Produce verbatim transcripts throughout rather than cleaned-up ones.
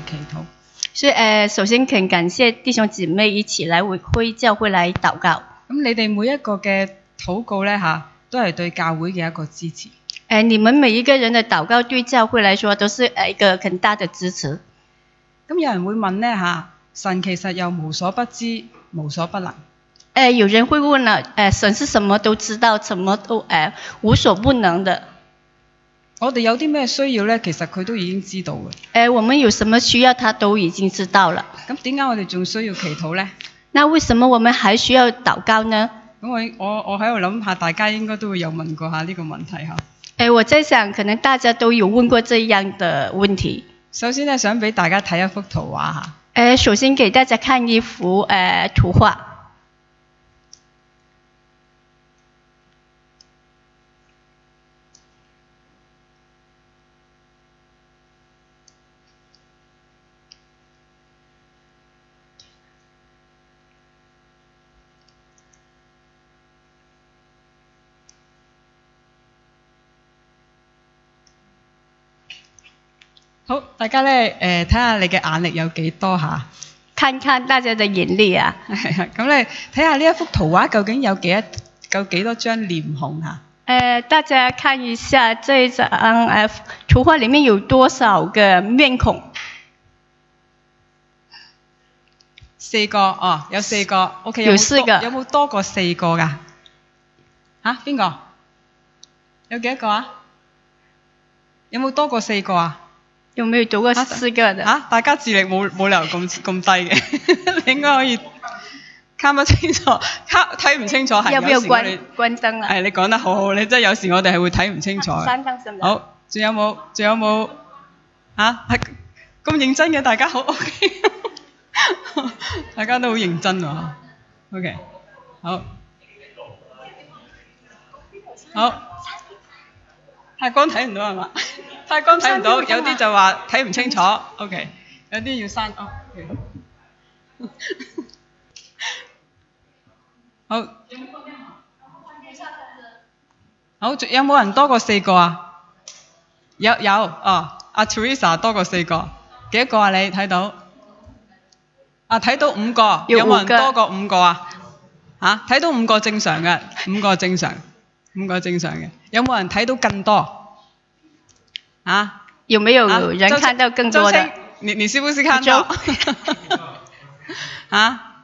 祈禱。 所以誒、呃，首先請感謝弟兄姊妹一起來回歸教會來禱告。 咁你哋每一個嘅禱告咧嚇，都係對教會嘅一個支持。 誒，你們每一個人的禱告對教會來說都是誒一個很大的支持。 咁有人會問咧嚇，神其實又無所不知、無所不能。 誒，有人會問啦，誒，神是什麼都知道，什麼都誒無所不能的。 我哋有啲咩需要咧，其實佢都已經知道嘅。 誒，我們有什麼需要，他都已經知道了。 咁點解我哋仲需要祈禱咧？ 那為什麼我們還需要禱告呢？ 咁我我我喺度諗下，大家應該都會有問過下呢個問題嚇。 誒，我在想，可能大家都有問過這樣的問題。 首先咧，想俾大家睇一幅圖畫嚇。 誒，首先給大家看一幅誒、呃、圖畫。 好，大家咧誒睇下你嘅眼力有幾多下？ 看看大家的眼力啊！ 係啊，咁你睇下呢一幅圖畫究竟有幾多夠幾多張臉孔嚇？ 誒、呃，大家看一下這張誒圖畫裡面有多少個面孔？ 四個哦，有四個。OK， 有四個。 有冇多過四個㗎？嚇，邊個？有幾多個啊？有冇多過四個啊？ 有沒有多過四個的？ 嚇、啊，大家智力冇冇理由咁咁低嘅，你應該可以看不清楚，睇唔清楚係。 要不要關關燈啊？ 係，你講得好好，你真係有時我哋係會睇唔清楚。 關燈係咪？ 好，仲有冇？仲有冇？嚇，係咁認真嘅，大家好 OK，大家都好認真喎。OK， 好，好，太光睇唔到係嘛？太光睇唔到，有啲就話睇唔清楚 ，OK， 有啲要刪哦。Okay. 好，好，仲有冇人多過四個啊？有有哦，阿 Teresa 多過四個，幾多個啊？你睇到？啊，睇到五個，有冇人多過五個啊？嚇，睇到五個正常嘅，五個正常，五個正常嘅，有冇人睇到更多？啊， 有沒有人看到更多的？ 啊、你你是不是看到？啊？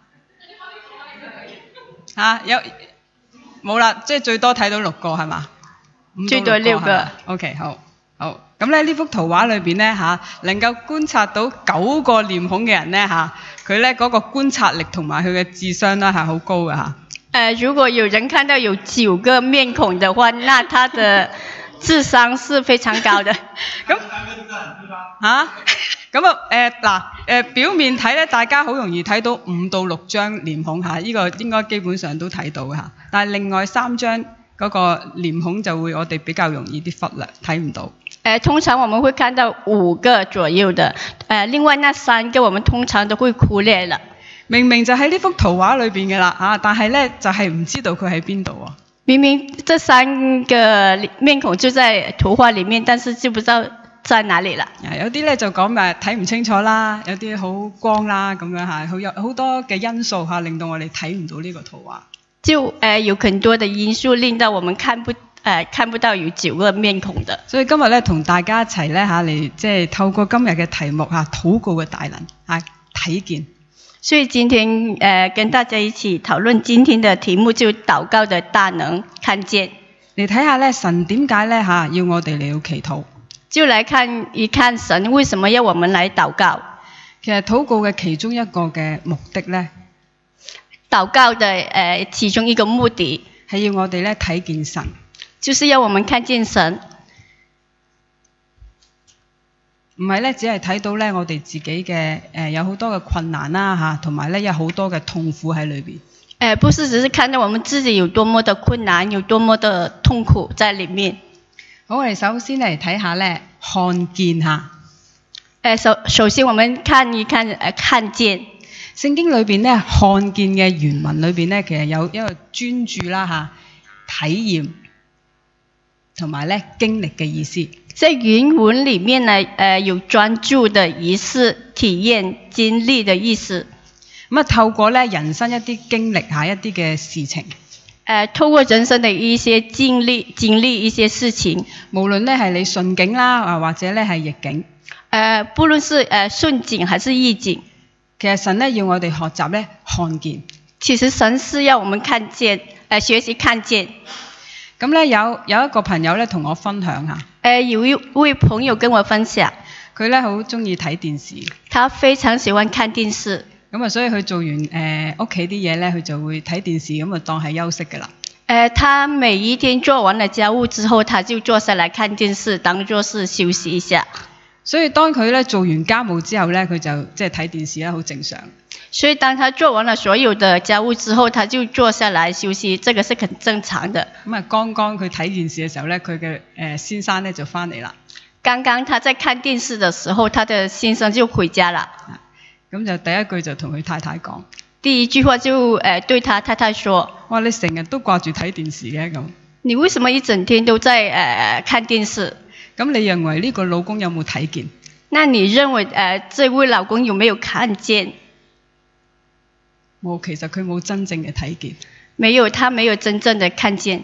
啊，有冇啦？即係最多睇到六個係嘛？ 最多六個。 OK， 好，好。咁咧呢幅圖畫裏邊咧嚇，能夠觀察到九個臉孔嘅人咧嚇，佢咧嗰個觀察力同埋佢嘅智商咧係好高嘅嚇。誒、 呃，如果有人看到有九個面孔嘅話，那他的智商是非常高的。咁嚇，咁啊誒嗱誒表面睇咧，大家好容易睇到五到六張臉孔嚇，呢、這個應該基本上都睇到嚇。但係另外三張嗰個臉孔就會我哋比較容易啲忽略，睇唔到。誒、 呃，通常我們會看到五個左右的，誒、呃，另外那三個我們通常都會忽略了。 明明就喺呢幅圖畫裏邊嘅啦嚇，但係咧就係、是、唔知道佢喺邊度喎。明明這三個面孔就在圖畫裡面，但是就不知道在哪裡啦。 有啲咧就講咪睇唔清楚啦，有啲好光啦咁樣嚇，好有好多嘅因素嚇，令到我哋睇唔到呢個圖畫。就誒、 呃、有很多的因素令到我們看不誒、呃、看不到有九個面孔的。 所以今日咧同大家一齊咧嚇嚟，即係透過今日嘅題目嚇，禱告嘅大能嚇睇見。 所以今天誒、呃、跟大家一起討論今天的題目就禱告的大能看見。 嚟睇下咧神點解咧嚇要我哋嚟到祈禱。 就來看一看神為什麼要我們來禱告。 其實禱告嘅其中一個嘅目的咧， 禱告的誒、呃、其中一個目的係要我哋咧睇見神， 就是要我們看見神。 唔係咧，只係睇到咧我哋自己嘅誒、呃、有好多嘅困難啦嚇，同埋咧有好多嘅痛苦喺裏邊。誒、 呃，不是只是看到我們自己有多麼的困難，有多麼的痛苦在裡面。 好，我哋首先嚟睇下咧，看見嚇。 誒，首首先我們看一看誒、呃，看見聖經裏邊咧，看見嘅原文裏邊咧，其實有一個專注啦嚇，體驗。 同埋咧經歷嘅意思。 在原文裡面呢，呃有專注的儀式、體驗、經歷的意思。 咁啊，透過咧人生一啲經歷下一啲嘅事情， 呃透過人生的一些經歷、經歷一些事情， 無論咧係你順境啦，啊或者咧係逆境， 呃不論是呃順境還是逆境， 其實神咧要我哋學習咧看見。 其實神是要我們看見，呃學習看見。 咁咧有有一個朋友咧同我分享下， 呃有一位朋友跟我分享， 佢咧好中意睇電視， 他非常喜歡看電視。 咁啊所以佢做完誒屋企啲嘢咧，佢就會睇電視，咁啊當係休息㗎啦。 呃他每一天做完了家務之後，他就坐下來看電視，當作是休息一下。 所以當佢咧做完家務之後咧，佢就即係睇電視啦，好正常。 所以當他做完了所有的家務之後，他就坐下來休息，這個是很正常的。 咁啊，剛剛佢睇電視嘅時候咧，佢嘅誒先生咧就翻嚟啦。 剛剛他在看電視的時候，他的先生就回家了。 咁就第一句就同佢太太講， 第一句話就誒、呃、對他太太說： 哇！你成日都掛住睇電視嘅咁。 你為什麼一整天都在誒、呃、看電視？ 咁你認為呢個老公有冇睇見？ 那你認為誒、呃、這位老公有沒有看見？ 冇，其實佢冇真正嘅睇見。 沒有，他沒有真正的看見。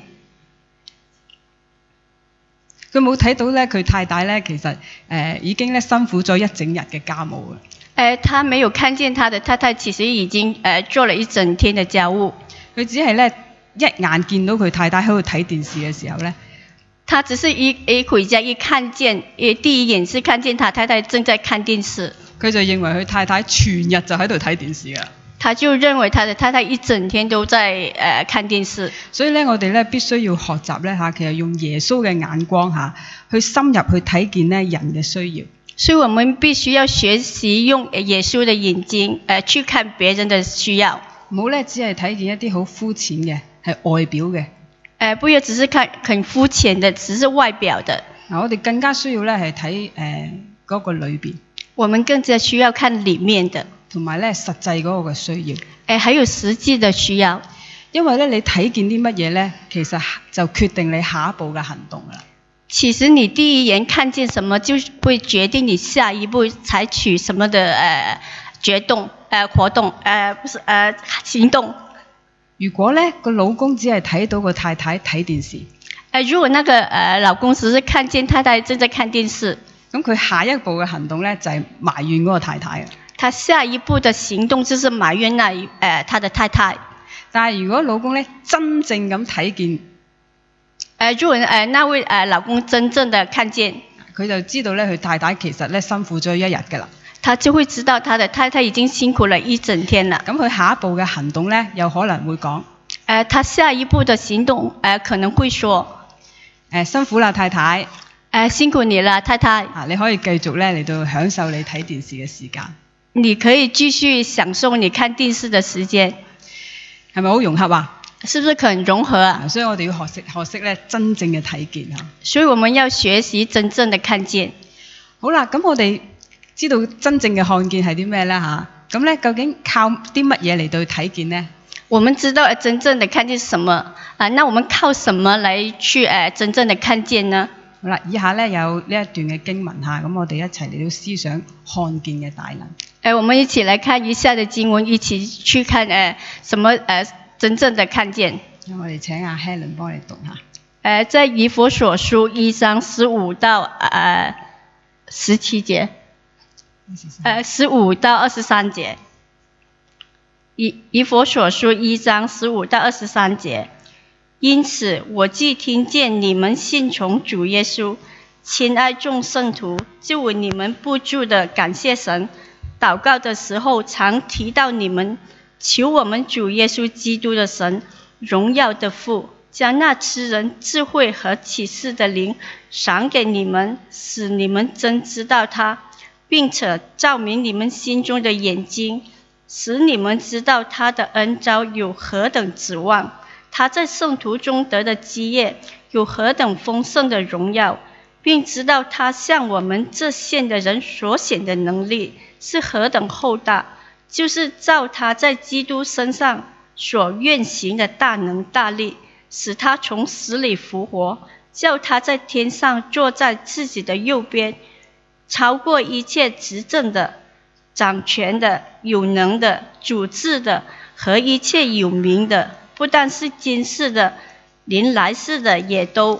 佢冇睇到咧，佢太太咧其實誒、呃、已經咧辛苦咗一整日嘅家務啊。 誒、呃，他沒有看見他的太太其實已經誒、呃、做了一整天的家務。 佢只係咧一眼見到佢太太喺度睇電視嘅時候咧， 他只是一一回家一看見，一第一眼是看見他太太正在看電視， 佢就認為佢太太全日就喺度睇電視㗎。 他就認為他的太太一整天都在誒、呃、看電視。 所以咧，我哋咧必須要學習咧嚇，其實用耶穌嘅眼光嚇，去深入去睇見咧人嘅需要。 所以我們必須要學習用耶穌的眼睛誒、呃、去看別人的需要。 唔好咧，只係睇見一啲好膚淺嘅係外表嘅。誒、 呃，不要只是看很膚淺的，只是外表的。 嗱，我哋更加需要咧係睇誒嗰個裏邊。 我們更加需要看裡面的。 同埋咧實際嗰個嘅需要， 誒，還有實際的需要， 因為咧你睇見啲乜嘢咧，其實就決定你下一步嘅行動啦。 其實你第一眼看見什麼，就會決定你下一步採取什麼的誒決動誒活動誒不是誒行動。 如果咧個老公只係睇到個太太睇電視， 誒如果那個誒老公只是看見太太正在看電視， 咁佢下一步嘅行動咧就係埋怨嗰個太太啊。 他下一步的行動就是埋怨那誒、呃、他的太太。 但係如果老公咧真正咁睇見，誒、 呃、如果誒、呃、那位誒、呃、老公真正的看見， 佢就知道咧佢太太其實咧辛苦咗一日㗎啦。 他就會知道他的太太已經辛苦了一整天了。 咁佢下一步嘅行動咧，有可能會講，誒、 呃、他下一步的行動誒、呃、可能會說， 誒、呃、辛苦啦太太，誒、 呃、辛苦你啦太太。 啊你可以繼續咧嚟到享受你睇電視嘅時間。 你可以繼續享受你看電視的時間， 係咪好融合啊？ 是不是很融合啊？ 所以我哋要學識學識咧真正嘅睇見嚇。 所以我們要學習真正的看見。 好啦，咁我哋知道真正嘅看見係啲咩咧嚇？咁咧究竟靠啲乜嘢嚟到睇見呢？ 我們知道真正的看見是什麼啊？那我們靠什麼來去誒、呃、真正的看見呢？ 好啦，以下咧有呢一段嘅經文嚇，咁我哋一齊嚟到思想看見嘅大能。 誒、呃，我們一起來看以下的經文，一起去看誒、呃，什麼誒、呃、真正的看見。 咁我哋請阿 Helen 幫你讀下。誒、 呃，在以弗所書一章十五到誒十七節，誒十五到二十三節。以以弗所書一章十五到二十三節。因此，我既聽見你們信從主耶穌，親愛眾聖徒，就為你們不住的感謝神。禱告的時候，常提到你們，求我們主耶穌基督的神，榮耀的父，將那賜人智慧和啟示的靈賞給你們，使你們真知道他，並且照明你們心中的眼睛，使你們知道他的恩召有何等指望，他在聖徒中得的基業有何等豐盛的榮耀，並知道他向我們這現的人所顯的能力是何等厚大，就是照他在基督身上所運行的大能大力，使他從死裡復活， 叫他在天上坐在自己的右边，超过一切执政的、掌权的、有能的、主治的和一切有名的，不但是今世的，连来世的也都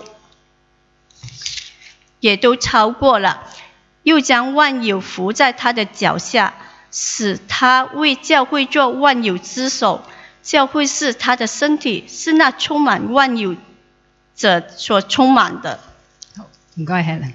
也都超过了，又将万有伏在他的脚下，使他为教會做萬有之首。教會是他的身體，是那充滿萬有者所充滿的。 好，唔該 Helen。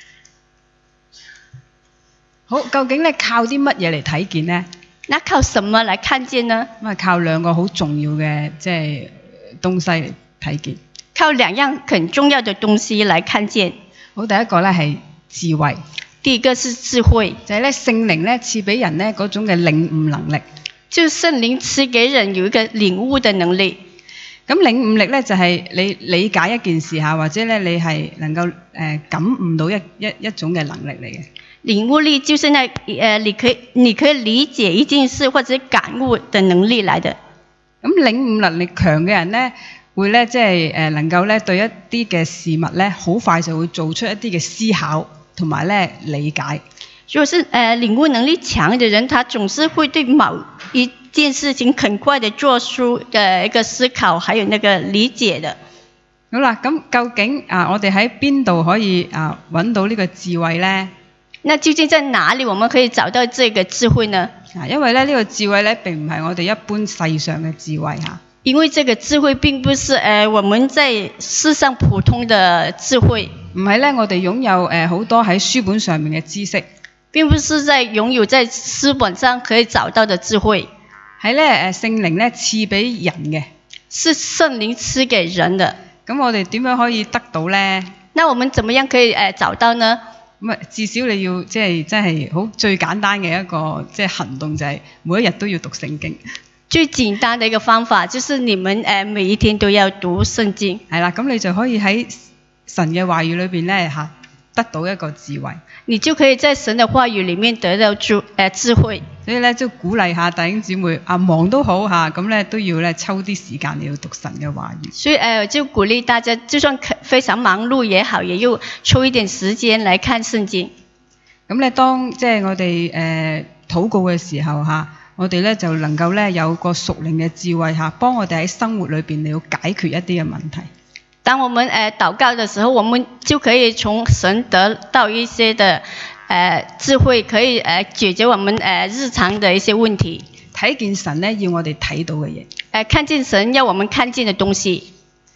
好，究竟咧靠啲乜嘢嚟睇見呢？ 那靠什麼來看見呢？ 咁啊，靠兩個好重要嘅即係東西嚟睇見。 靠兩樣很重要的東西來看見。 好，第一個咧係智慧。 第一個是智慧， 就係咧聖靈咧賜俾人咧嗰種嘅領悟能力。 就聖靈賜給人有一個領悟的能力。 咁領悟力咧就係你理解一件事嚇，或者咧你係能夠誒、呃、感悟到一一一種嘅能力嚟嘅。 領悟力就是那誒、呃，你可以你可以理解一件事或者感悟的能力嚟的。 咁領悟能力強嘅人咧，會咧即係誒能夠咧對一啲嘅事物咧，好快就會做出一啲嘅思考同埋咧理解。 如果是誒、呃、領悟能力強嘅人，他總是會對某一件事情很快地做出嘅一個思考，還有那個理解的。 好啦，咁究竟啊，我哋喺邊度可以啊揾到呢個智慧咧？ 那究竟在哪裡我們可以找到這個智慧呢？ 啊，因為咧呢個智慧咧並唔係我哋一般世上嘅智慧嚇。 因為這個智慧並不是誒、呃、我們在世上普通的智慧。 唔係咧，我哋擁有誒好多喺書本上面嘅知識。 並不是在擁有在書本上可以找到的智慧。 係咧誒聖靈咧賜俾人嘅。 是聖靈賜給人的。 咁我哋點樣可以得到咧？ 那我們怎麼樣可以誒、呃、找到呢？ 咁啊，至少你要即係真係好最簡單嘅一個即係行動就係每一日都要讀聖經。 最簡單的一個方法就是你們誒、呃、每一天都要讀聖經。 係啦，咁你就可以喺神嘅話語裏邊咧嚇得到一個智慧。 你就可以在神的話語裡面得到智誒、呃、智慧。 所以咧，即係鼓勵下弟兄姊妹啊，忙都好嚇，咁咧都要咧抽啲時間你要讀神嘅話語。 所以誒、呃，就鼓勵大家，就算非常忙碌也好，也要抽一點時間來看聖經。 咁咧，當即係我哋誒、呃、禱告嘅時候嚇，我哋咧就能夠咧有個屬靈嘅智慧嚇，幫我哋喺生活裏邊你要解決一啲嘅問題。 當我們誒、呃、禱告的時候，我們就可以從神得到一些的誒、呃、智慧，可以誒、呃、解決我們誒、呃、日常的一些問題。 睇見神咧要我哋睇到嘅嘢。誒、 呃，看見神要我們看見的東西。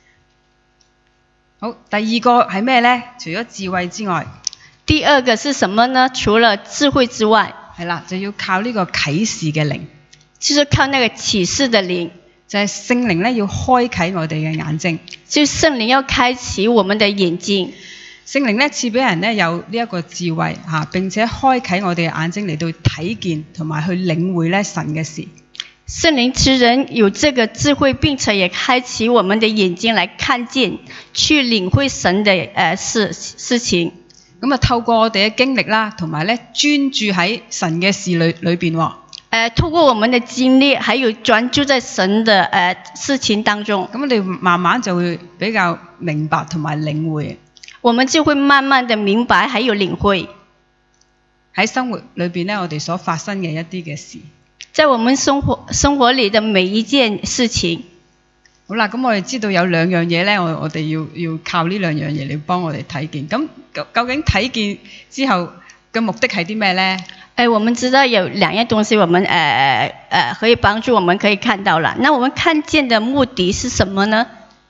好，第二個係咩咧？除咗智慧之外， 第二個是什麼呢？除了智慧之外， 係啦，就要靠呢個啟示嘅靈， 就是靠那個啟示的靈。 就係聖靈咧，要開啟我哋嘅眼睛。 就聖靈要開啟我們的眼睛。 聖靈咧賜俾人咧有呢一個智慧嚇，並且開啟我哋嘅眼睛嚟到睇見同埋去領會咧神嘅事。 聖靈賜人有這個智慧，並且也開啟我們的眼睛來看見，去領會神的誒、呃、事事情。 咁啊，透過我哋嘅經歷啦，同埋咧專注喺神嘅事裏裏邊喎。 誒，透過我們的經歷，還有專注在神的誒、呃、事情當中， 咁我哋慢慢就會比較明白同埋領會。 我們就會慢慢的明白，還有領會喺生活裏邊咧，我哋所發生嘅一啲嘅事。 在我們生活生活裡的每一件事情。 好啦，咁我哋知道有兩樣嘢咧，我我哋要要靠呢兩樣嘢嚟幫我哋睇見。咁究竟睇見之後嘅目的係啲咩咧？ 誒，我們知道有兩樣東西，我們誒誒、呃呃、可以幫助我們可以看到了。那我們看見的目的是什麼呢？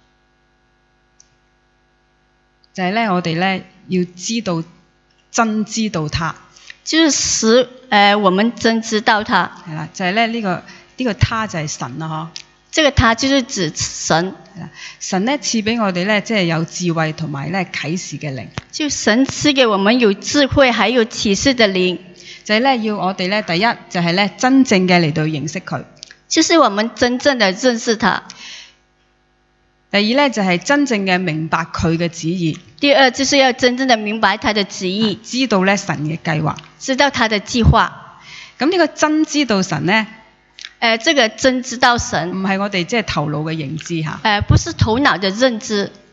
就係咧，我哋咧要知道真知道他， 就是使誒、呃、我們真知道他。 係啦，就係咧呢個呢、這個他就係神啦，嗬。 這個他就是指神。 係啦，神咧賜俾我哋咧，即係有智慧同埋咧啟示嘅靈。 就神賜給我們有智慧，還有啟示的靈。 就係咧，要我哋咧，第一就係咧，真正嘅嚟到認識佢。 就是我們真正的認識他。 第二咧，就係真正嘅明白佢嘅旨意。 第二就是要真正的明白他的旨意， 知道咧神嘅計劃， 知道他的計劃。 咁呢個真知道神咧，誒、 呃，這個真知道神， 唔係我哋即係頭腦嘅認知嚇。 誒、呃，不是頭腦嘅認知。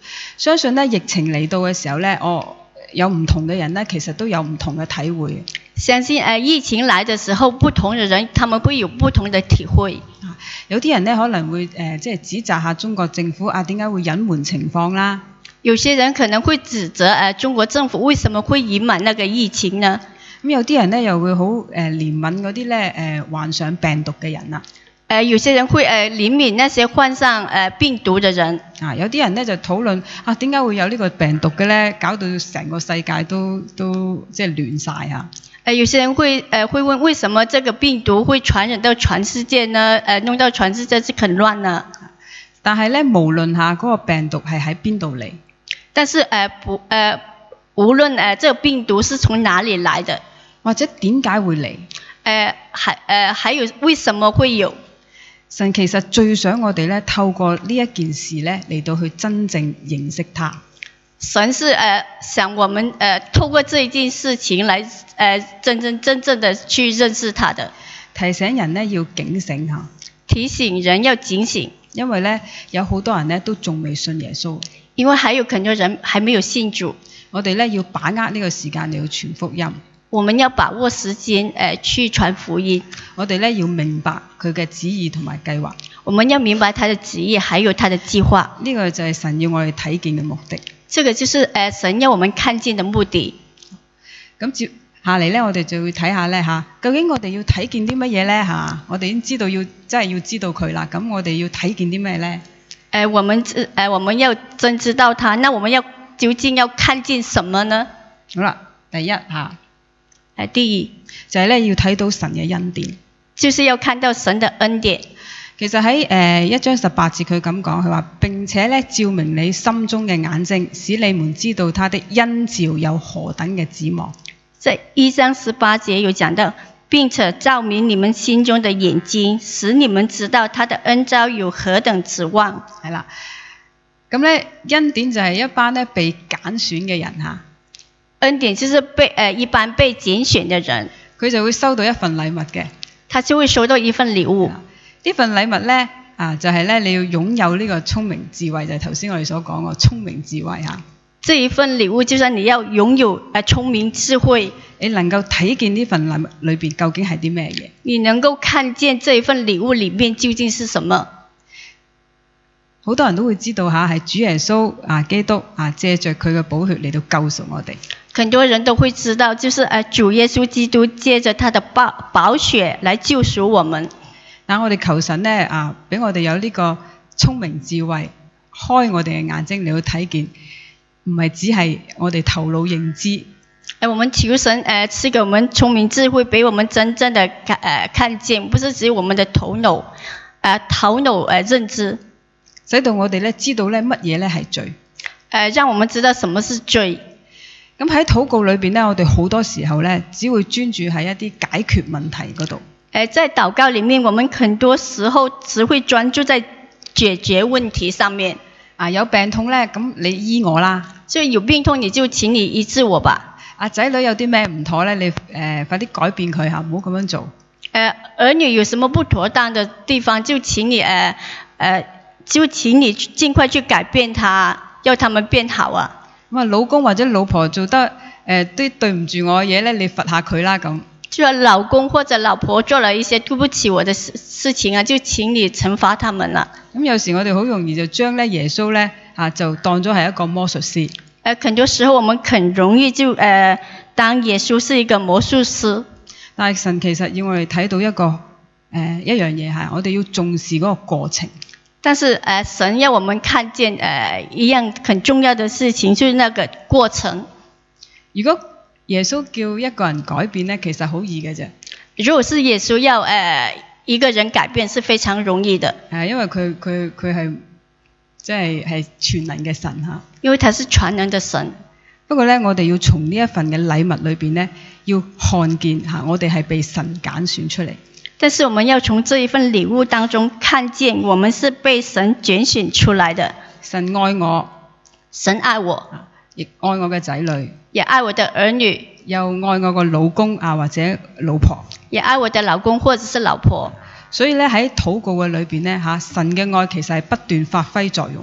相信咧疫情嚟到嘅時候咧，我有唔同嘅人咧，其實都有唔同嘅體會。 相信誒疫情來的時候，不同的人他們會有不同的體會。 有啲人咧可能會誒、呃、即係指責下中國政府啊，點解會隱瞞情況啦？ 有些人可能會指責誒、呃、中國政府為什麼會隱瞞那個疫情呢？ 咁有啲人咧又會好誒憐憫嗰啲咧誒患上病毒嘅人啦。 誒、呃、有些人會誒、呃、憐憫那些患上誒、呃、病毒嘅人。 啊，有啲人咧就討論啊，點解會有呢個病毒嘅咧？搞到成個世界都都即係亂晒嚇。 誒、呃、有些人會誒、呃、會問，為什麼這個病毒會傳染到全世界呢？誒、呃、弄到全世界是很亂呢？ 但係咧，無論下嗰個病毒係喺邊度嚟， 但是誒、呃、不誒、呃、無論誒、呃、這個病毒是從哪裡來的， 或者點解會嚟？誒、 呃，還誒、呃、還有為什麼會有？ 神其實最想我哋咧，透過呢一件事咧，嚟到去真正認識他。 神是誒、呃、想我們誒、呃、透過這一件事情來誒、呃、真真真正的去認識他的。 提醒人咧要警醒嚇， 提醒人要警醒， 因為咧有好多人咧都仲未信耶穌。 因為還有很多人還沒有信主。 我哋咧要把握呢個時間嚟到傳福音。 我們要把握時間誒、呃、去傳福音。 我哋咧要明白佢嘅旨意同埋計劃。 我們要明白他的旨意，還有他的計劃。 呢個就係神要我哋睇見嘅目的。 這個就是誒、呃、神要我們看見的目的。 咁接下嚟咧，我哋就會睇下咧嚇，究竟我哋要睇見啲乜嘢咧嚇？我哋已經知道要真係要知道佢啦。咁我哋要睇見啲咩咧？ 誒、呃，我們誒、呃，我們要真知道他，那我們要究竟要看見什麼呢？ 好啦，第一嚇，誒、 呃，第一就係咧要睇到神嘅恩典， 就是要看到神的恩典。 其實喺誒、呃、一章十八節佢咁講，佢話並且咧照明你心中嘅眼睛，使你們知道他的恩召有何等嘅指望。 在一章十八節有講到，並且照明你們心中的眼睛，使你們知道他的恩召有何等指望。 係啦，咁咧恩典就係一班咧被揀選嘅人嚇。 恩典就是被誒、呃、一般被揀選嘅人， 佢就會收到一份禮物嘅。 他就會收到一份禮物。 呢份禮物咧啊，就係、是、咧你要擁有呢個聰明智慧，就係頭先我哋所講嘅聰明智慧嚇。 這一份禮物就是你要擁有誒聰明智慧， 你能夠睇見呢份禮物裏邊究竟係啲咩嘢？ 你能夠看見這一份禮物裏面究竟是什麼？ 好多人都會知道嚇，係主耶穌啊基督啊借着佢嘅寶血嚟到救贖我哋。 很多人都會知道，就是誒主耶穌基督借着他的寶寶血來救贖我們。 但我哋求神咧啊，俾我哋有呢個聰明智慧，開我哋嘅眼睛嚟到睇見，唔係只係我哋頭腦認知。 誒，我們求神誒賜給我們聰明智慧，俾我們真正的看誒看見，不是只有我們的頭腦誒頭腦誒認知， 使到我哋咧知道咧乜嘢咧係罪。 誒，讓我們知道什麼是罪。 咁喺禱告裏邊咧，我哋好多時候咧只會專注喺一啲解決問題嗰度。 誒，在禱告裡面，我們很多時候只會專注在解決問題上面。 啊，有病痛咧，咁你醫我啦。 就有病痛，你就請你醫治我吧。 啊，仔女有啲咩唔妥咧，你誒、呃、快啲改變佢嚇，唔好咁樣做。誒、 呃，兒女有什麼不妥當的地方，就請你誒誒、呃呃，就請你盡快去改變他，要他們變好啊。 咁啊，老公或者老婆做得誒啲、呃、對唔住我嘅嘢咧，你罰下佢啦咁。 就老公或者老婆做了一些對不起我的事事情啊，就請你懲罰他們啦。 咁有時我哋好容易就將咧耶穌咧啊就當咗係一個魔術師。誒、 呃，很多時候我們很容易就誒、呃、當耶穌是一個魔術師。 但係神其實要我哋睇到一個誒、呃、一樣嘢係，我哋要重視嗰個過程。 但是誒、呃、神要我們看見誒、呃、一樣很重要的事情，就是那個過程。 如果耶穌叫一個人改變咧，其實好易嘅啫。 如果是耶穌要誒、呃、一個人改變，是非常容易的。 係因為佢佢佢係即係係全能嘅神嚇。 因為他是全能的神。 不過咧，我哋要從呢一份嘅禮物裏邊咧，要看見嚇，我哋係被神揀選出嚟。 但是我們要從這一份禮物當中看見，我們是被神揀選出來的。 神愛我， 神愛我， 亦愛我嘅仔女， 也愛我的兒女， 又愛我個老公啊或者老婆， 也愛我的老公或者是老婆。 所以咧喺禱告嘅裏邊咧嚇，神嘅愛其實係不斷發揮作用。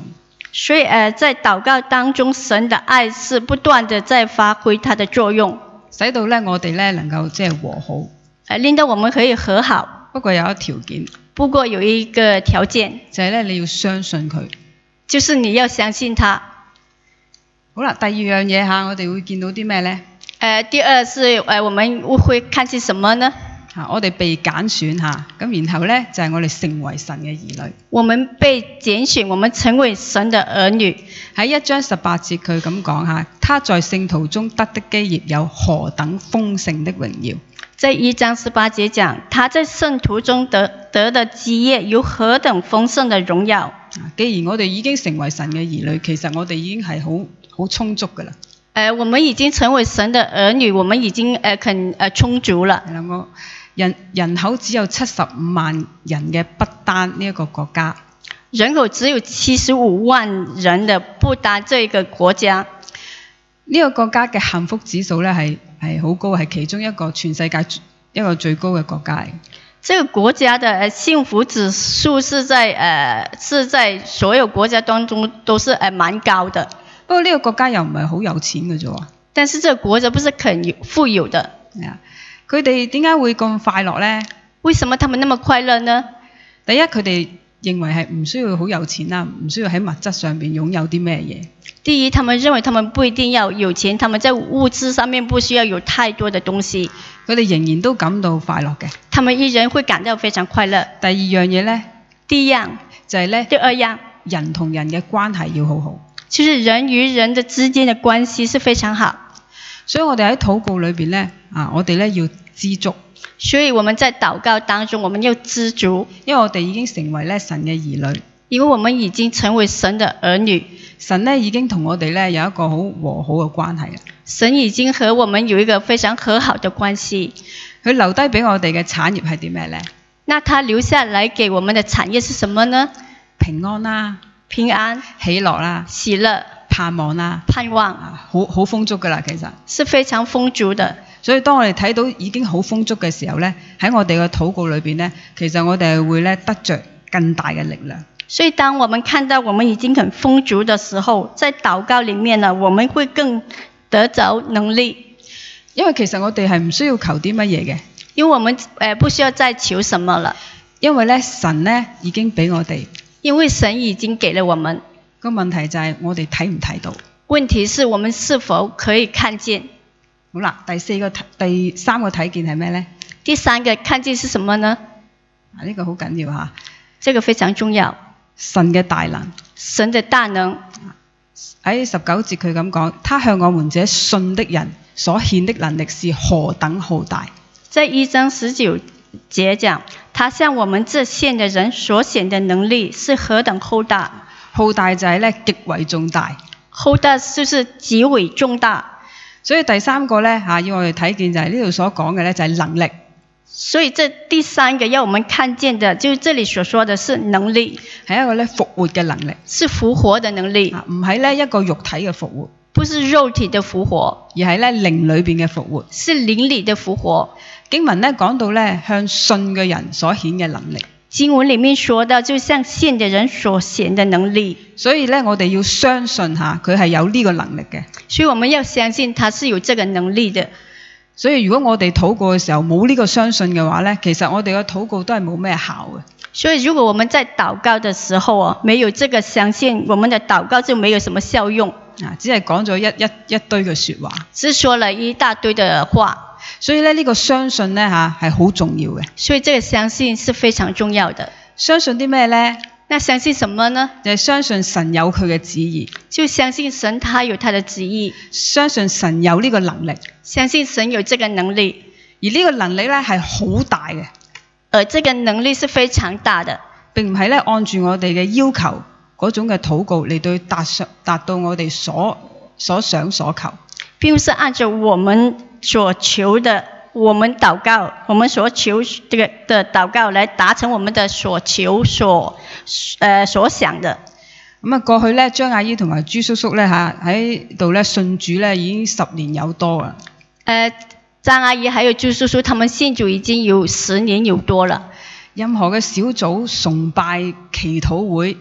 所以呃，在禱告當中，神的愛是不斷地在發揮它的作用， 使到咧我哋咧能夠即係和好。 呃，令到我們可以和好。 不過有一條件， 不過有一個條件， 就係咧你要相信佢。 就是你要相信他。 好啦，第二樣嘢嚇，我哋會見到啲咩咧？ 呃，第二是呃，我們會看見什麼呢？ 嚇，我哋被揀選嚇，咁然後咧就係我哋成為神嘅兒女。 我們被揀選，我們成為神的兒女。 喺一章十八節佢咁講嚇，他在聖徒中得的基業有何等豐盛的榮耀。 在一章十八節講，他在聖徒中得得的基業有何等豐盛的榮耀。 既然我哋已經成為神嘅兒女，其實我哋已經係好好充足㗎啦。 呃，我們已經成為神的兒女，我們已經呃很呃充足了。 係啦，我人人口只有七十五萬人嘅不丹呢一個國家， 人口只有七十五萬人的不丹這個國家， 呢個國家嘅幸福指數咧係係好高，係其中一個全世界一個最高嘅國家嚟。 這個國家的幸福指數是在呃是在所有國家當中都是呃蠻高的。 不過呢個國家又唔係好有錢嘅啫喎。 但是這個國家不是很富有的。 係啊，佢哋點解會咁快樂呢？ 為什麼他們那麼快樂呢？ 第一，佢哋認為係唔需要好有錢啦，唔需要喺物質上邊擁有啲咩嘢。 第一，他們認為他們不一定要有錢，他們在物質上面不需要有太多的東西。 佢哋仍然都感到快樂嘅。 他們依然會感到非常快樂。 第二樣嘢呢， 第一樣就係咧， 第二樣， 人同人嘅關係要好好。 就是人與人的之間的關係是非常好。 所以我哋喺禱告裏邊咧，啊，我哋咧要知足。 所以我們在禱告當中，我們要知足， 因為我哋已經成為咧神嘅兒女。 因為我們已經成為神的兒女。 神咧已經同我哋咧有一個好和好嘅關係啦。 神已經和我們有一個非常和好的關係。 佢留低俾我哋嘅產業係啲咩咧？ 那他留下來給我們的產業是什麼呢？ 平安啦， 平安、 喜樂啦， 喜樂、 盼望啦， 盼望， 啊，好好豐足噶啦，其實是非常豐足的。 所以當我哋睇到已經好豐足嘅時候咧，喺我哋嘅禱告裏邊咧，其實我哋係會咧得着更大嘅力量。 所以當我們看到我們已經很豐足的時候，在禱告裡面呢，我們會更得着能力。 因為其實我哋係唔需要求啲乜嘢嘅， 因為我們誒不需要再求什麼了。 因為咧神咧已經俾我哋。 因為神已經給了我們。 個問題就係我哋睇唔睇到？ 問題是我們是否可以看見？ 好啦，第四個第三個睇見係咩咧？ 第三個看見是什麼呢？ 啊，呢個好緊要嚇。 這個非常重要。 神嘅大能。 神的大能。 喺十九節佢咁講，他向我們這信的人所獻的能力是何等浩大。 在一章十九節講，他向我們這信的人所顯的能力是何等浩大。 浩大就係咧極為重大。 浩大就是極為重大。 所以第三個咧嚇，要我哋睇見就係呢度所講嘅咧就係能力。 所以這第三個要我們看見的，就是這裡所說的是能力， 係一個咧復活嘅能力， 是復活的能力， 唔係咧一個肉體嘅復活， 不是肉體的復活， 而係咧靈裏邊嘅復活， 是靈裡的復活。 經文咧講到咧向信嘅人所顯嘅能力。 經文裡面說到，就像信的人所顯的能力。 所以咧，我哋要相信下佢係有呢個能力嘅。 所以我們要相信他是有這個能力的。 所以如果我哋禱告嘅時候冇呢個相信嘅話咧，其實我哋嘅禱告都係冇咩效嘅。 所以如果我們在禱告的時候啊，沒有這個相信，我們的禱告就沒有什麼效用。 啊，只係講咗一一一堆嘅說話， 只說了一大堆的話。 所以咧呢個相信咧吓係好重要嘅。 所以這個相信是非常重要的。 相信啲咩咧？ 那相信什麼呢？ 就係相信神有佢嘅旨意。 就相信神他有他的旨意。 相信神有呢個能力。 相信神有這個能力。 而呢個能力咧係好大嘅。 而這個能力是非常大的。並唔係咧按住我哋嘅要求嗰種嘅禱告嚟到達上達到我哋所所想所求。 並不是按照我們所求的，我們禱告，我們所求這個的禱告來達成我們的所求所，呃所想的。 咁啊，過去咧張阿姨同埋朱叔叔咧嚇喺度咧信主咧已經十年有多啦。 誒，張阿姨還有朱叔叔，他們信主已經有十年有多了。 任何嘅小組崇拜祈禱會，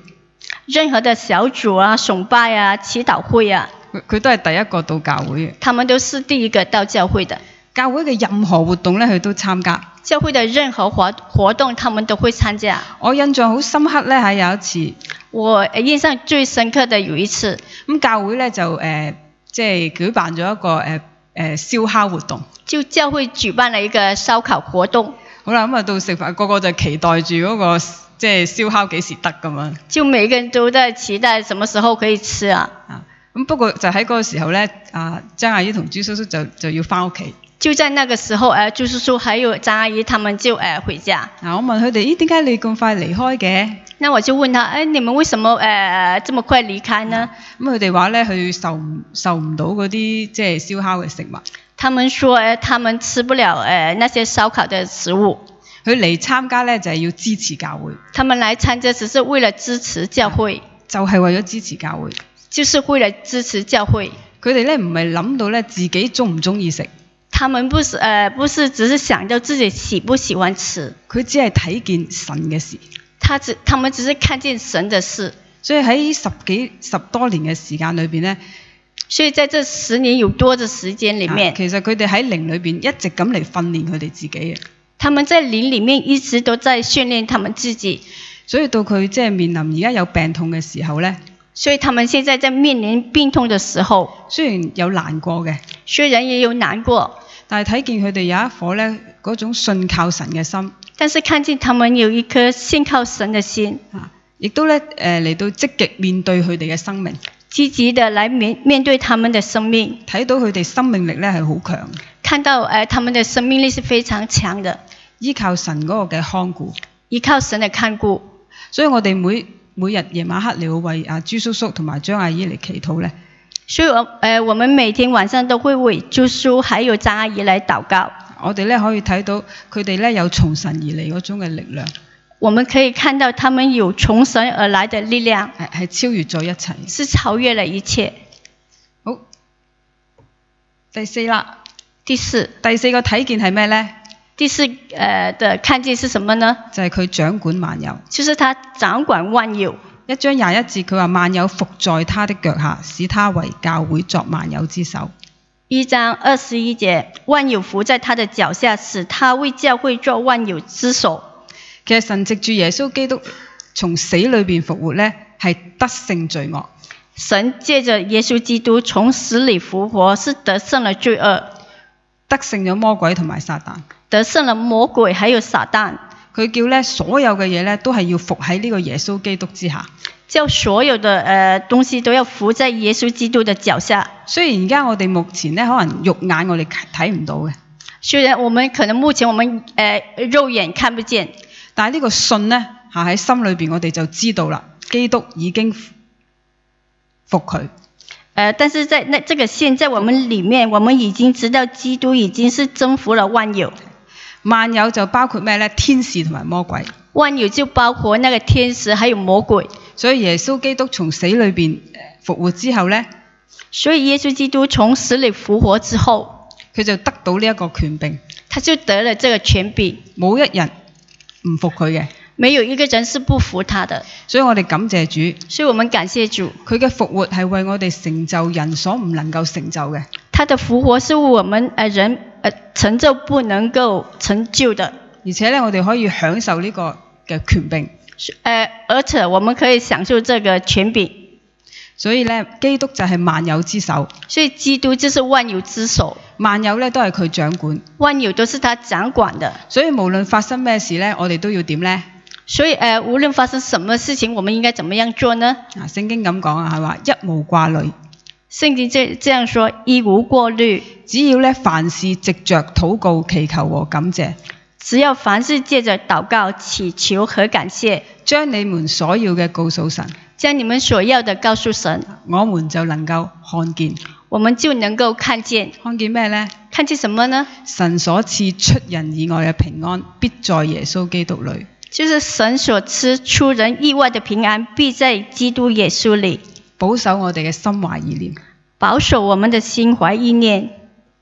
任何的小組啊、崇拜啊、祈禱會啊， 佢佢都係第一個到教會嘅。 他們都是第一個到教會的。 教會嘅任何活動咧，佢都參加。 教會的任何活活動，他們都會參加。 我印象好深刻咧，係有一次， 我印象最深刻的有一次， 咁教會咧就誒、呃、即係舉辦咗一個誒誒、呃、燒烤活動。 就教會舉辦了一個燒烤活動。好啦，咁啊到食飯，個個就期待住嗰、那個即係燒烤幾時得咁樣。 就每個人都在期待什麼時候可以吃啊。 啊，咁不過就喺嗰個時候咧，啊張阿姨同朱叔叔就就要翻屋企。 就在那個時候，誒、呃、朱叔叔還有張阿姨他們就誒、呃、回家。 嗱，我問佢哋：咦，點解你咁快離開嘅？ 那我就問他：誒、哎，你們為什麼誒、呃、這麼快離開呢？ 咁佢哋話咧，佢受唔受唔到嗰啲即係燒烤嘅食物。 他們說：誒，他們吃不了誒、呃、那些燒烤的食物。 佢嚟參加咧就係、是、要支持教會。 他們來參加只是為了支持教會。 就係、是、為咗支持教會。 就是為了支持教會。 佢哋咧唔係諗到咧自己中唔中意食。 他們不是誒、呃，不是只是想到自己喜不喜歡吃。 佢只係睇見神嘅事。 他只，他們只是看見神的事。 所以喺十幾十多年嘅時間裏邊咧， 所以在這十年有多嘅時間裡面， 啊、其實佢哋喺靈裏邊一直咁嚟訓練佢哋自己嘅。 他們在靈裡面一直都在訓練他們自己。 所以到佢即係面臨而家有病痛嘅時候咧， 所以他們現在在面臨病痛嘅時候， 雖然有難過嘅， 雖然也有難過。 但係睇見佢哋有一顆咧嗰種信靠神嘅心， 但是看見他們有一顆信靠神嘅心， 啊，亦都咧誒嚟到積極面對佢哋嘅生命， 積極地來面面對他們嘅生命， 睇到佢哋生命力咧係好強， 看到誒、呃、他們嘅生命力是非常強的， 依靠神嗰個嘅看顧， 依靠神嘅看顧， 所以我哋每每日夜晚黑嚟為阿朱叔叔同埋張阿姨嚟祈禱咧。 所以我誒、呃，我們每天晚上都會為朱叔還有張阿姨來禱告。 我哋咧可以睇到佢哋咧有從神而嚟嗰種嘅力量。 我們可以看到他們有從神而來的力量， 係係超越咗一切， 是超越了一切。 好，第四啦， 第四， 第四個睇見係咩咧？ 第四誒、呃、的看見是什麼呢？ 就係、是、佢掌管萬有， 就是他掌管萬有。 一章廿一節佢話萬有伏在他的腳下，使他為教會作萬有之首。 一章二十一節，萬有伏在他的腳下，使他為教會作萬有之首。 其實神藉住耶穌基督從死裏邊復活咧，係得勝罪惡。 神借着耶穌基督從死裏復活，是得勝了罪惡， 得勝咗魔鬼同埋撒旦， 得勝了魔鬼還有撒旦。 佢叫咧所有嘅嘢咧都係要服喺呢個耶穌基督之下， 叫所有的誒、呃、東西都要服在耶穌基督的腳下。 雖然而家我哋目前咧可能肉眼我哋睇唔到嘅， 雖然我們可能目前我們誒、呃、肉眼看不見， 但係呢個信咧下喺心裏邊我哋就知道啦，基督已經服佢。誒、 呃，但是在那這個現在我們裡面，我們已經知道基督已經是征服了萬有。 萬有就包括咩咧？天使同埋魔鬼。 萬有就包括那個天使還有魔鬼。 所以耶穌基督從死裏邊復活之後咧， 所以耶穌基督從死裏復活之後， 佢就得到呢一個權柄， 他就得了這個權柄， 冇一人唔服佢嘅， 沒有一個人是不服他的。 所以我哋感謝主， 所以我們感謝主， 佢嘅復活係為我哋成就人所唔能夠成就嘅。 他的復活是我們誒人誒成就不能夠成就的， 而且咧我哋可以享受呢個嘅權柄。 誒、呃，而且我們可以享受這個權柄。 所以咧，基督就係萬有之首。 所以基督就是萬有之首。 萬有咧都係佢掌管。 萬有都是他掌管的。所以無論發生咩事咧，我哋都要點咧？ 所以誒、呃，無論發生什麼事情，我們應該怎麼樣做呢？ 啊，聖經咁講啊，係話一無掛慮。 聖經這這樣說，一無過慮。 只要咧凡事藉着禱告、祈求和感謝。 只要凡事借着禱告、祈求和感謝， 將你們所要嘅告訴神， 將你們所要的告訴神， 我們就能夠看見。 我們就能夠看見。 看見咩呢？ 看見什麼呢？ 神所賜出人意外嘅平安，必在耶穌基督裏。 就是神所賜出人意外的平安，必在基督耶穌裏。 保守我哋嘅心懷意念。 保守我們的心懷意念。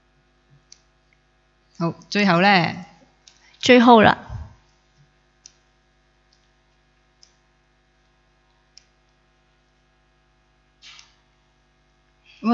好，最後呢。 最後了，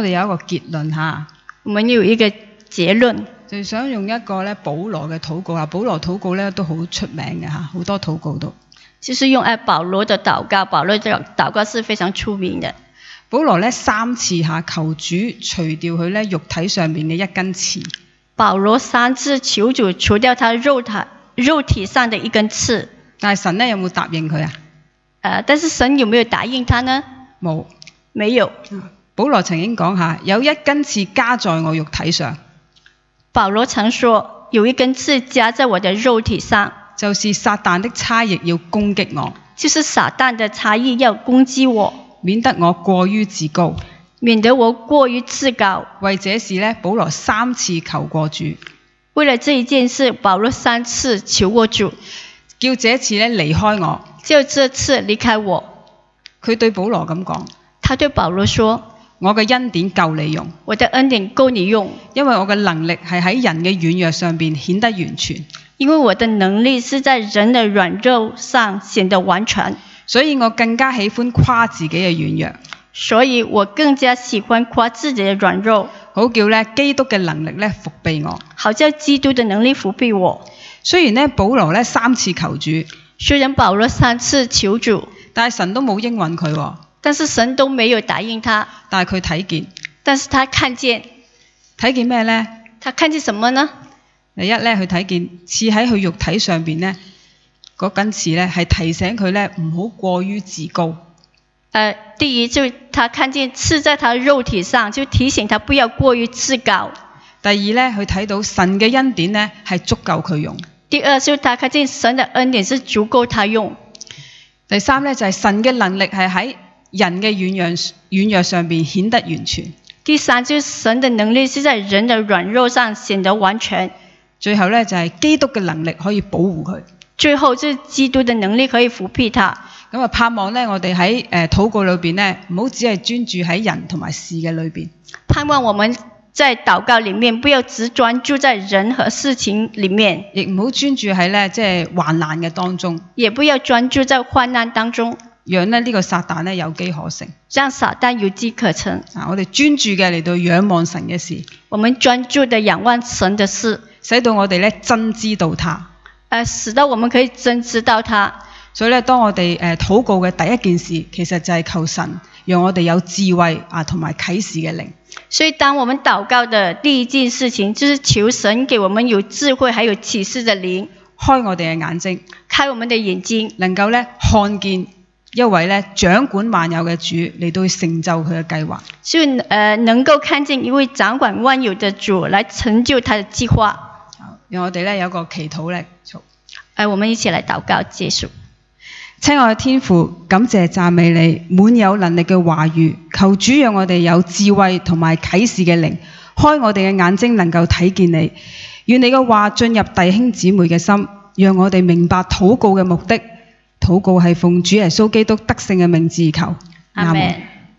我哋有一個結論嚇， 我們有一個結論， 就想用一個咧保羅嘅禱告啦。保羅禱告咧都好出名嘅嚇，好多禱告都。 就是用誒保羅的禱告，保羅嘅禱告是非常出名嘅。 保羅咧三次下求主除掉佢咧肉體上面嘅一根刺。 保羅三次求主除掉他肉體肉體上的一根刺。 但係神咧有冇答應佢啊？ 呃，但是神有沒有答應他呢？ 冇， 沒有。 保羅曾經講下，有一根刺加在我肉體上。 保羅曾說，有一根刺加在我的肉體上， 就是撒旦的差役要攻擊我， 就是撒旦的差役要攻擊我。 免得我過於自高， 免得我過於自高。 為這事呢，保羅三次求過主。 為了這一件事，保羅三次求過主， 叫這次呢離開我。 就這次離開我。 佢對保羅咁講， 他對保羅說： 我嘅恩典夠你用， 我的恩典夠你用， 因為我嘅能力係喺人嘅軟弱上邊顯得完全。 因為我的能力是在人的軟弱上顯得完全。 所以我更加喜歡誇自己嘅軟弱， 所以我更加喜歡誇自己的軟弱， 好叫咧基督嘅能力咧覆庇我， 好叫基督的能力覆庇我。 雖然咧保羅咧三次求主， 雖然保羅三次求主， 但係神都冇應允佢， 但是神都沒有答應他。 但係佢睇見， 但是他看見， 睇見咩咧？ 他看見什麼呢？ 第一咧，佢睇見刺喺佢肉體上邊咧。嗰根刺咧係提醒佢咧唔好過於自高。 呃，第一就他看見刺在他肉體上，就提醒他不要過於自高。 第二咧，佢睇到神嘅恩典咧係足夠佢用。 第二就他看見神的恩典是足夠他用。 第三咧就係神嘅能力係喺人嘅軟弱軟弱上邊顯得完全。 第三就是神的能力是在人的軟弱上顯得完全。 最後咧就係基督嘅能力可以保護佢。 最後就是基督的能力可以扶庇他。 咁啊，盼望咧，我哋喺誒禱告裏邊咧，唔好只係專注喺人同埋事嘅裏邊。 盼望我們在禱告裡面，不要只專注在人和事情裡面， 亦唔好專注喺咧即係患難嘅當中， 也不要專注在患難當中， 讓咧呢個撒旦咧有機可乘， 讓撒旦有機可乘。 啊，我哋專注嘅嚟到仰望神嘅事， 我們專注的仰望神的事， 使到我哋咧真知道他。 呃，使到我們可以真知道他。 所以咧，當我哋誒禱告嘅第一件事，其實就係求神讓我哋有智慧啊，同埋啟示嘅靈。 所以當我們禱告的第一件事情，就是求神給我們有智慧，還有啟示的靈， 開我哋嘅眼睛， 開我們的眼睛， 能夠咧看見一位咧掌管萬有嘅主嚟到去成就佢嘅計劃。 就呃能夠看見一位掌管萬有的主來成就他的計劃。 讓我哋咧有個祈禱咧， 誒，我們一起來禱告結束。 親愛嘅天父，感謝讚美你滿有能力嘅話語，求主讓我哋有智慧同埋啟示嘅靈，開我哋嘅眼睛能夠睇見你。願你嘅話進入弟兄姊妹嘅心，讓我哋明白禱告嘅目的。禱告係奉主耶穌基督得勝嘅名字求。 阿門。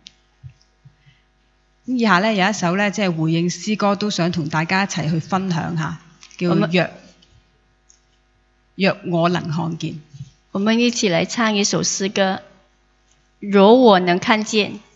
以下咧有一首咧即係回應詩歌，都想同大家一齊去分享下，叫若若我能看見。 我們一起來唱一首詩歌，若我能看見。